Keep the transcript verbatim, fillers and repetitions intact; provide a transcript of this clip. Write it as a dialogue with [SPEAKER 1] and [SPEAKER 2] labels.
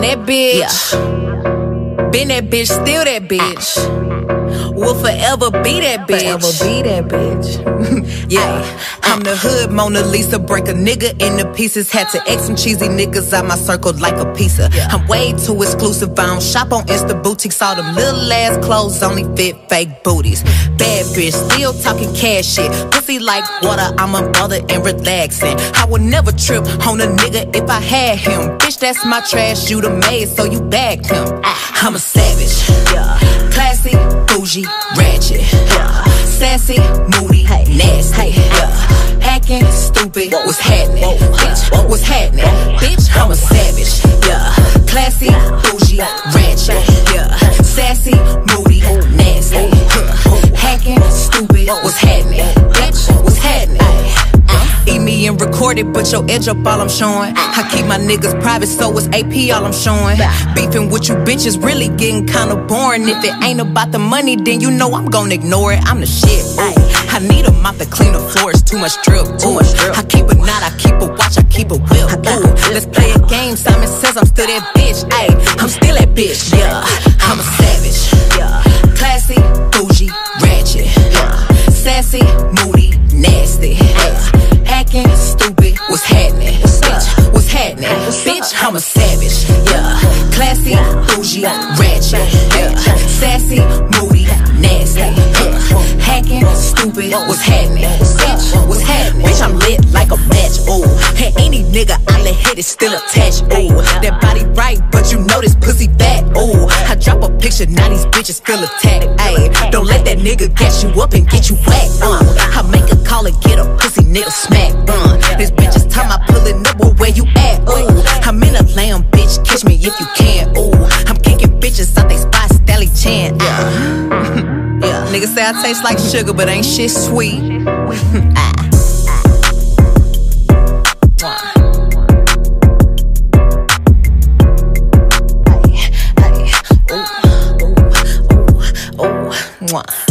[SPEAKER 1] that bitch. Yeah. Been that bitch, still that bitch. Will forever be that bitch.
[SPEAKER 2] Forever be that bitch.
[SPEAKER 1] Yeah, I'm the hood Mona Lisa. Break a nigga into pieces. Had to X some cheesy niggas out my circle like a pizza. I'm way too exclusive. I don't shop on Insta boutiques. All them little ass clothes only fit fake booties. Bad bitch, still talking cash shit. Pussy like water, I'm a mother and relaxing. I would never trip on a nigga if I had him. Bitch, that's my trash, you the maid, so you bagged him. I'm a savage, yeah. Classy, bougie, ratchet, yeah. Sassy, moody, nasty, yeah. Acting stupid, what's happening? Bitch, what's happening? Bitch, I'm a savage, yeah. Classy, bougie, ratchet, yeah. Sassy, moody, nasty, yeah. Hacking, stupid, what's happening? Bitch, what's happening? Eat me and record it, but your edge up all I'm showing. I keep my niggas private, so it's A P all I'm showing. Beefing with you bitches really getting kinda boring. If it ain't about the money, then you know I'm gonna ignore it. I'm the shit, ooh. I need a mop to clean the floors, too much drip, ooh. I keep a knot, I keep a watch, I keep a whip, ooh. Let's play a game, Simon says I'm still that bitch, ayy. I'm still that bitch, yeah. I'm a savage, yeah. Classy, bougie, ratchet, yeah. Sassy, moody, nasty, yeah. Acting stupid, what's happening? Bitch, what's happening? Bitch, I'm a savage, yeah. Classy, bougie, ratchet, yeah. Sassy, moody, nasty, yeah. Hacking, stupid, what's happening? Bitch, what's happening? Bitch, I'm lit like a match, ooh. And any nigga I let hit is still attached, ooh. That body right, but you know this pussy fat, ooh. I drop a picture, now these bitches feel attacked, ayy. Don't let that nigga gas you up and get you whacked, uh. I make a call and get a pussy nigga smack, uh. This bitch is time I pullin' up, well, where you at, ooh. I'm in a lamb, bitch, catch me if you can, ooh. I'm kicking bitches out they spot, Stally Chan, yeah. Yeah, niggas say I taste like sugar, but ain't shit sweet. ah. Hey, hey, ooh, ooh, ooh, ooh, ooh.